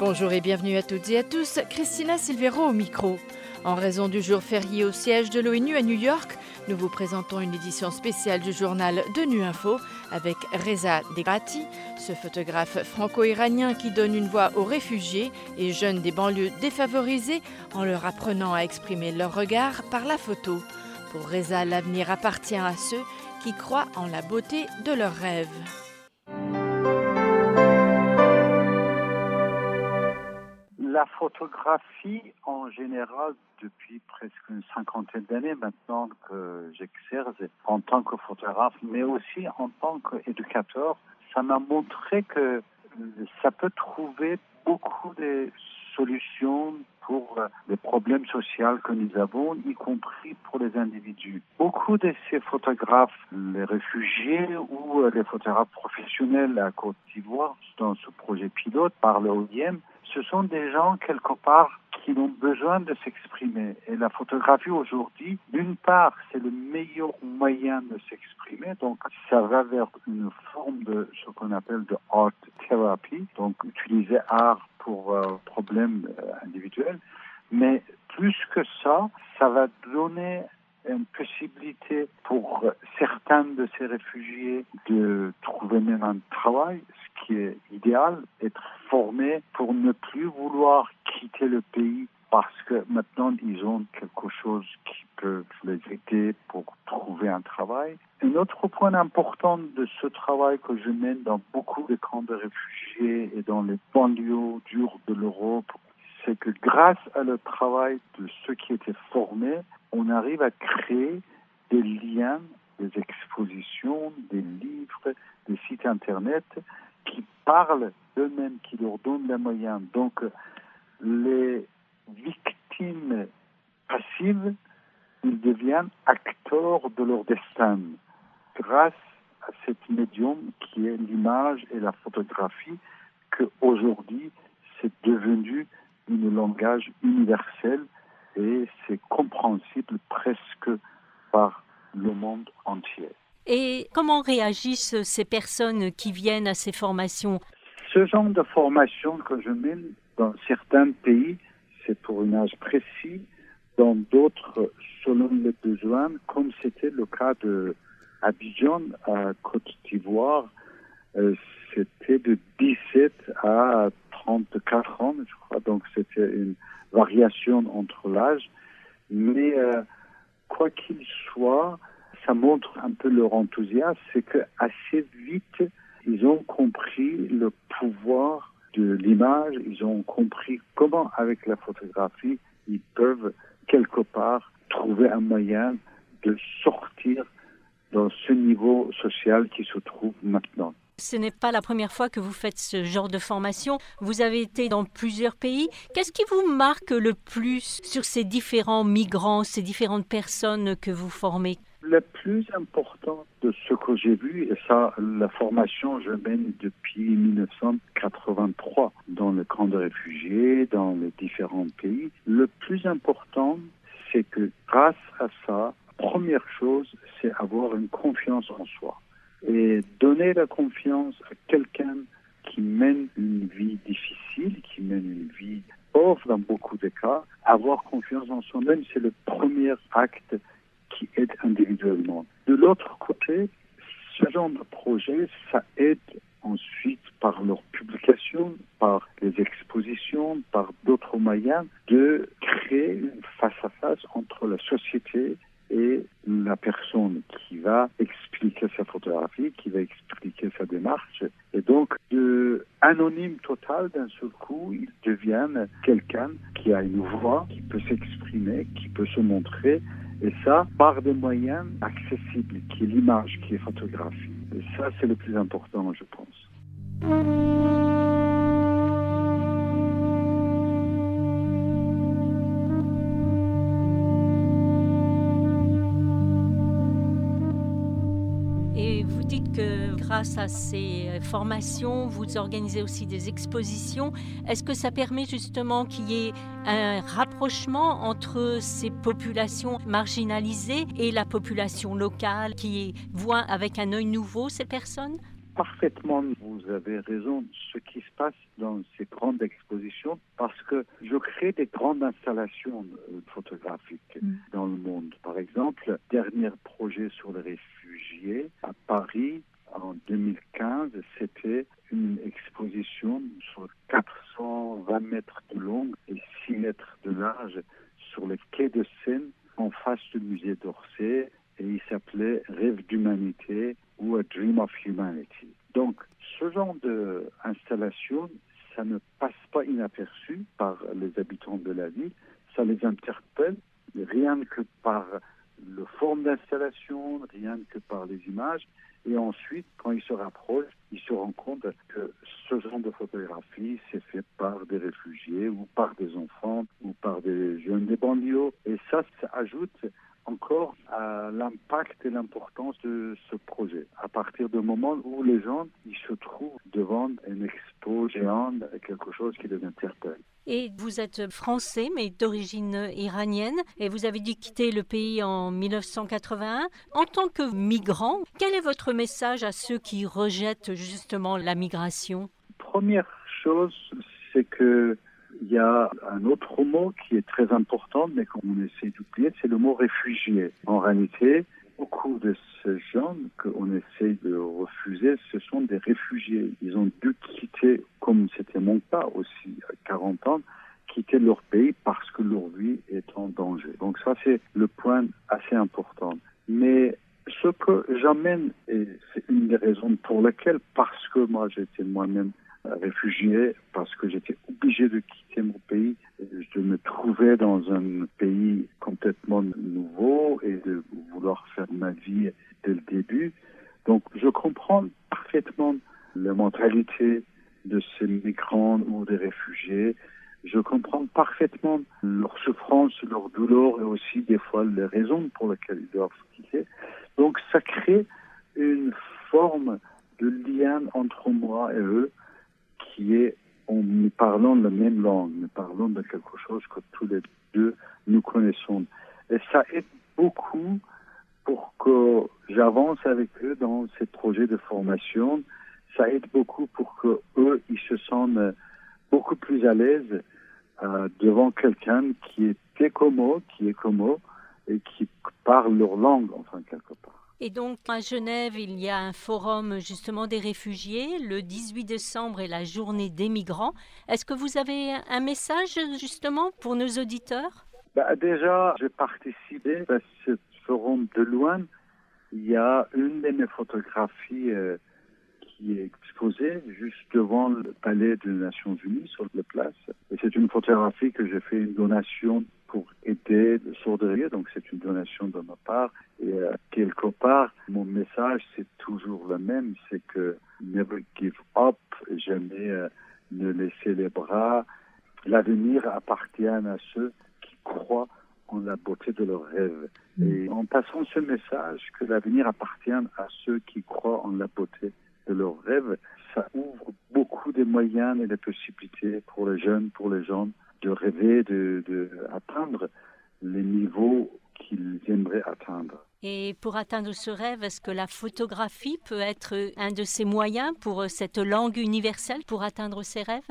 Bonjour et bienvenue à toutes et à tous, Christina Silvero au micro. En raison du jour férié au siège de l'ONU à New York, nous vous présentons une édition spéciale du journal de NUinfo avec Reza Degrati, ce photographe franco-iranien qui donne une voix aux réfugiés et jeunes des banlieues défavorisées en leur apprenant à exprimer leur regard par la photo. Pour Reza, l'avenir appartient à ceux qui croient en la beauté de leurs rêves. La photographie, en général, depuis presque une cinquantaine d'années maintenant que j'exerce en tant que photographe, mais aussi en tant qu'éducateur, ça m'a montré que ça peut trouver beaucoup de solutions pour les problèmes sociaux que nous avons, y compris pour les individus. Beaucoup de ces photographes, les réfugiés ou les photographes professionnels à Côte d'Ivoire, dans ce projet pilote par le OIM, ce sont des gens, quelque part, qui ont besoin de s'exprimer. Et la photographie aujourd'hui, d'une part, c'est le meilleur moyen de s'exprimer. Donc, ça va vers une forme de ce qu'on appelle de art therapy. Donc, utiliser art pour problèmes individuels. Mais plus que ça, ça va donner une possibilité pour certains de ces réfugiés de trouver même un travail, ce qui est idéal, être formés pour ne plus vouloir quitter le pays parce que maintenant ils ont quelque chose qui peut les aider pour trouver un travail. Un autre point important de ce travail que je mène dans beaucoup de camps de réfugiés et dans les banlieues dures de l'Europe, c'est que grâce à le travail de ceux qui étaient formés, on arrive à créer des liens, des expositions, des livres, des sites internet qui parlent d'eux-mêmes, qui leur donnent les moyens. Donc, les victimes passives, ils deviennent acteurs de leur destin grâce à cet médium qui est l'image et la photographie, qu'aujourd'hui, c'est devenu un langage universel et c'est compréhensible presque par le monde entier. Et comment réagissent ces personnes qui viennent à ces formations? Ce genre de formation que je mène dans certains pays, c'est pour un âge précis, dans d'autres, selon les besoins, comme c'était le cas de Abidjan à Côte d'Ivoire, c'était de 17 à 34 ans, je crois, donc c'était une variation entre l'âge, mais quoi qu'il soit, ça montre un peu leur enthousiasme, c'est que assez vite, ils ont compris le pouvoir de l'image, ils ont compris comment, avec la photographie, ils peuvent quelque part trouver un moyen de sortir dans ce niveau social qui se trouve maintenant. Ce n'est pas la première fois que vous faites ce genre de formation. Vous avez été dans plusieurs pays. Qu'est-ce qui vous marque le plus sur ces différents migrants, ces différentes personnes que vous formez? Le plus important de ce que j'ai vu, et ça, la formation, je mène depuis 1983 dans le camp de réfugiés, dans les différents pays. Le plus important, c'est que grâce à ça, première chose, c'est avoir une confiance en soi. Et donner la confiance à quelqu'un qui mène une vie difficile, qui mène une vie pauvre dans beaucoup de cas, avoir confiance en soi-même, c'est le premier acte qui aide individuellement. De l'autre côté, ce genre de projet, ça aide ensuite par leur publication, par les expositions, par d'autres moyens, de créer une face-à-face entre la société et la personne qui va expliquer sa photographie, qui va expliquer sa démarche. Et donc, de anonyme total, d'un seul coup, ils deviennent quelqu'un qui a une voix, qui peut s'exprimer, qui peut se montrer, et ça, par des moyens accessibles, qui est l'image, qui est photographie. Et ça, c'est le plus important, je pense. Et vous dites que grâce à ces formations, vous organisez aussi des expositions. Est-ce que ça permet justement qu'il y ait un rapprochement entre ces populations marginalisées et la population locale qui voit avec un œil nouveau ces personnes? parfaitement, vous avez raison, ce qui se passe dans ces grandes expositions, parce que je crée des grandes installations photographiques dans le monde. Par exemple, dernier projet sur les réfugiés à Paris, en 2015, c'était une exposition sur 420 mètres de long et 6 mètres de large sur le quai de Seine, en face du musée d'Orsay, et il s'appelait Rêve d'humanité ou A Dream of Humanity. Donc, ce genre d'installation, ça ne passe pas inaperçu par les habitants de la ville, ça les interpelle, rien que par le forme d'installation, rien que par les images. Et ensuite, quand ils se rapprochent, ils se rendent compte que ce genre de photographie, c'est fait par des réfugiés ou par des enfants ou par des jeunes des banlieues. Et ça ajoute encore à l'impact et l'importance de ce projet. À partir du moment où les gens ils se trouvent devant une expo géante, quelque chose qui les interpelle. Et vous êtes français, mais d'origine iranienne, et vous avez dû quitter le pays en 1981. En tant que migrant, quel est votre message à ceux qui rejettent justement la migration? Première chose, c'est que il y a un autre mot qui est très important, mais qu'on essaie d'oublier, c'est le mot réfugié. En réalité, beaucoup de ces gens qu'on essaie de refuser, ce sont des réfugiés. Ils ont dû quitter, comme c'était mon cas aussi, à 40 ans, quitter leur pays parce que leur vie est en danger. Donc ça, c'est le point assez important. Mais ce que j'amène, et c'est une des raisons pour lesquelles, parce que moi j'étais moi-même réfugié, parce que j'étais obligé de quitter mon pays, je me trouvais dans un pays complètement nouveau et de vouloir faire ma vie dès le début. Donc je comprends parfaitement la mentalité de ces migrants ou des réfugiés. Je comprends parfaitement leur souffrance, leur douleur et aussi des fois les raisons pour lesquelles ils doivent quitter. Donc ça crée une forme de lien entre moi et eux qui est, nous parlons la même langue, nous parlons de quelque chose que tous les deux nous connaissons. Et ça aide beaucoup pour que j'avance avec eux dans ces projets de formation. Ça aide beaucoup pour que eux, ils se sentent beaucoup plus à l'aise devant quelqu'un qui est comme eux et qui parle leur langue, enfin, quelque part. Et donc, à Genève, il y a un forum justement des réfugiés. Le 18 décembre est la journée des migrants. Est-ce que vous avez un message justement pour nos auditeurs? Déjà, j'ai participé à ce forum de loin. Il y a une de mes photographies qui est exposée juste devant le palais des Nations Unies sur la place. Et c'est une photographie que j'ai fait une donation pour aider le sourd-oreilleux, donc c'est une donation de ma part. Et quelque part, mon message, c'est toujours le même, c'est que never give up, jamais ne laisser les bras. L'avenir appartient à ceux qui croient en la beauté de leurs rêves. Et en passant ce message, que l'avenir appartient à ceux qui croient en la beauté de leurs rêves, ça ouvre beaucoup de moyens et de possibilités pour les jeunes, pour les gens, de rêver, de atteindre les niveaux qu'ils aimeraient atteindre. Et pour atteindre ce rêve, est-ce que la photographie peut être un de ces moyens pour cette langue universelle pour atteindre ces rêves?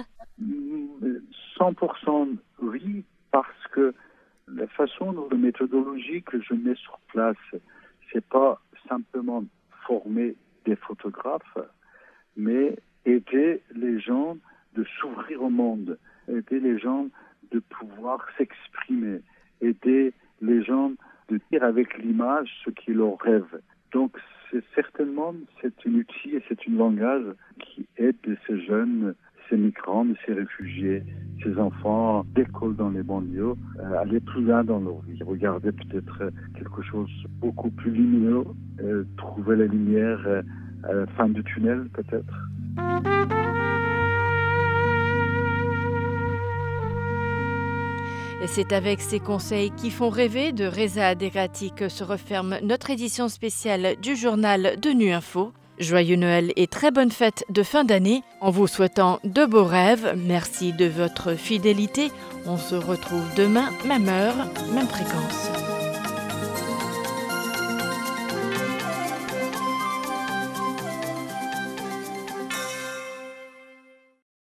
100% oui, parce que la façon dont la méthodologie que je mets sur place, c'est pas simplement former des photographes, mais aider les gens de s'ouvrir au monde, aider les gens de pouvoir s'exprimer, aider les gens de dire avec l'image ce qui leur rêve. Donc c'est un outil et c'est un langage qui aide ces jeunes, ces migrants, ces réfugiés, ces enfants d'école dans les banlieues à aller plus loin dans leur vie, regarder peut-être quelque chose beaucoup plus lumineux, trouver la lumière à la fin du tunnel peut-être. Et c'est avec ces conseils qui font rêver de Reza Aderati que se referme notre édition spéciale du journal de Nu Info. Joyeux Noël et très bonne fête de fin d'année. En vous souhaitant de beaux rêves, merci de votre fidélité. On se retrouve demain, même heure, même fréquence.